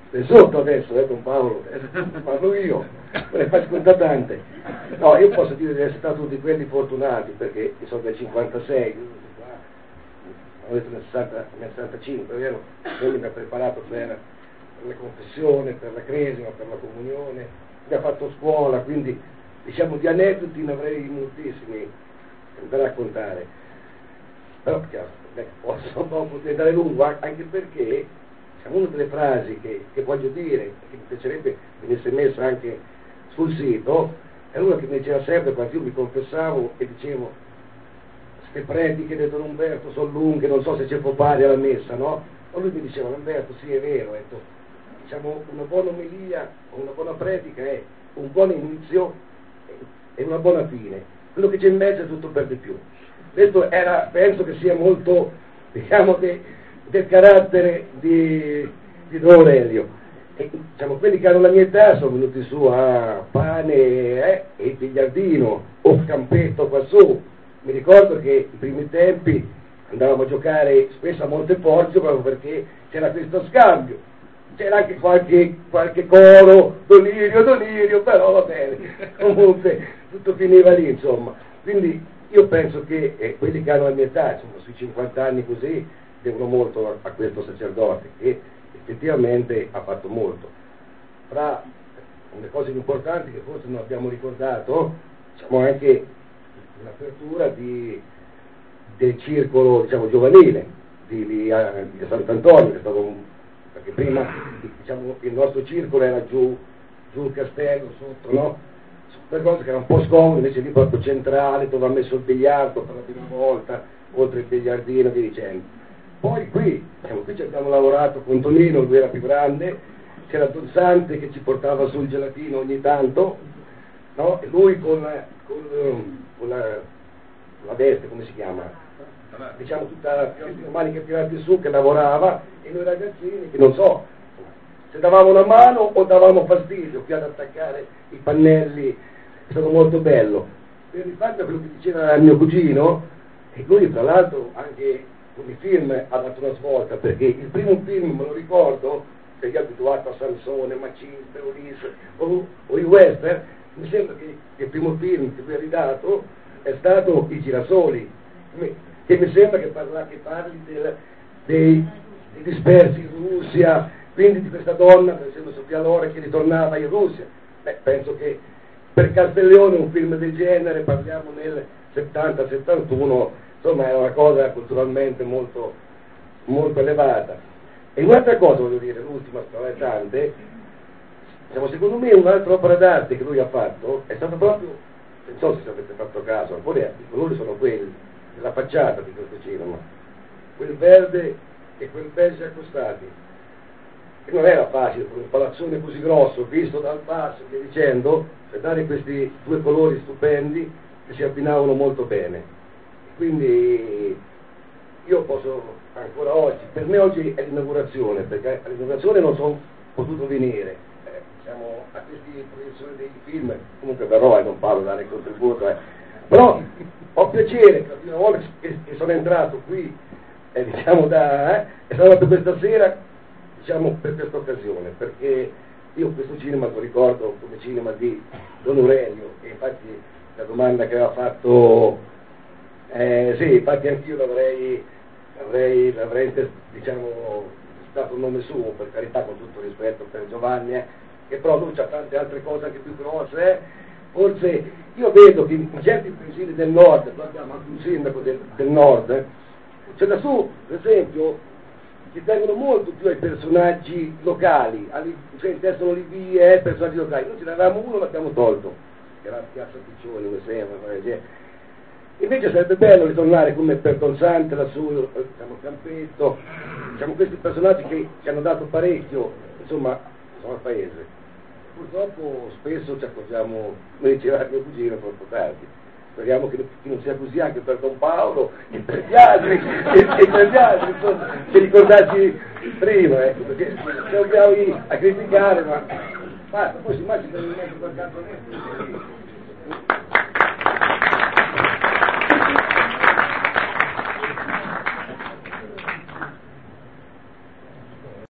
è sotto adesso, Don Paolo, parlo io, me ne faccio conta tante. No, io posso dire di essere stato uno di quelli fortunati, perché io sono del 56, ho detto nel 65, vero? Lui mi ha preparato per la confessione, per la cresima, per la comunione, mi ha fatto scuola, quindi diciamo di aneddoti ne avrei moltissimi da raccontare. Però posso diventare lungo, anche perché una delle frasi che voglio dire, che mi piacerebbe venisse messa anche sul sito, è una che mi diceva sempre quando io mi confessavo e dicevo: queste prediche di Don Umberto sono lunghe, non so se c'è popare alla messa, no? Ma lui mi diceva: Umberto, sì, è vero, diciamo, una buona omelia o una buona predica è un buon inizio e una buona fine, quello che c'è in mezzo è tutto per di più. Questo penso che sia molto, diciamo, del carattere di Don Aurelio. E, diciamo, quelli che hanno la mia età sono venuti su a pane e il biliardino o campetto qua su. Mi ricordo che i primi tempi andavamo a giocare spesso a Monteporzio proprio perché c'era questo scambio, c'era anche qualche coro, donirio, però va bene, comunque tutto finiva lì, insomma. Quindi io penso che quelli che hanno la mia età, insomma, sui 50 anni così, devono molto a questo sacerdote che effettivamente ha fatto molto. Fra le cose importanti che forse non abbiamo ricordato, diciamo anche l'apertura del circolo, diciamo, giovanile di Sant'Antonio, che è stato perché prima, diciamo, il nostro circolo era giù il castello sotto, no? Per cose che erano un po' scomode, invece lì proprio centrale, dove ha messo il biliardo per la prima volta, oltre il biliardino e via dicendo. Poi qui ci abbiamo lavorato con Tonino, lui era più grande, c'era Don Sante che ci portava sul gelatino ogni tanto, no? E lui con la veste, come si chiama? Diciamo tutta le maniche tirate su, che lavorava, e noi ragazzini che non so se davamo una mano o davamo fastidio qui ad attaccare i pannelli. È stato molto bello. Per rifatto a quello che diceva il mio cugino, e lui tra l'altro anche con i film ha dato una svolta, perché il primo film, me lo ricordo, perché io abituato a Sansone, Maciste, Ulisse o i western, mi sembra che il primo film che lui ha ridato è stato I Girasoli, che mi sembra che parli dei dispersi in Russia, quindi di questa donna, per esempio Sofia Loren, che ritornava in Russia. Penso che per Castiglione un film del genere, parliamo nel 70-71, insomma è una cosa culturalmente molto, molto elevata. E un'altra cosa voglio dire, l'ultima, tra le tante, diciamo, secondo me un'altra opera d'arte che lui ha fatto è stata proprio, non so se avete fatto caso, alcuni colori sono quelli della facciata di questo cinema, quel verde e quel beige accostati, che non era facile per un palazzone così grosso, visto dal basso, via dicendo, per dare questi due colori stupendi che si abbinavano molto bene. Quindi io posso ancora oggi, per me oggi è l'inaugurazione, perché all'inaugurazione non sono potuto venire, siamo a queste proiezioni dei film, comunque verrò a Don Paolo a dare il contributo, però ho piacere che la prima volta che sono entrato qui, diciamo è stata per questa sera, diciamo per questa occasione, perché io questo cinema lo ricordo come cinema di Don Aurelio, e infatti la domanda che aveva fatto, sì, infatti anch'io l'avrei diciamo dato un nome suo, per carità, con tutto rispetto per Giovanni, che però lui c'ha tante altre cose anche più grosse, forse io vedo che in certi paesini del nord, noi abbiamo anche un sindaco del nord, c'è da su, per esempio, ci tengono molto più ai personaggi locali, cioè intestano le vie, personaggi locali. Noi ce ne avevamo uno, l'abbiamo tolto, che era Piazza Piccioni, mi sembra, invece sarebbe bello ritornare come per Don Sante lassù, diciamo Campetto, diciamo questi personaggi che ci hanno dato parecchio, insomma, al paese. Purtroppo spesso ci accorgiamo, come diceva il mio cugino, troppo tardi. Speriamo che non sia così anche per Don Paolo e per gli altri, e per gli altri, insomma, che ricordati prima, perché siamo bravi a criticare, ma basta, poi si immagina che non è qualche altro.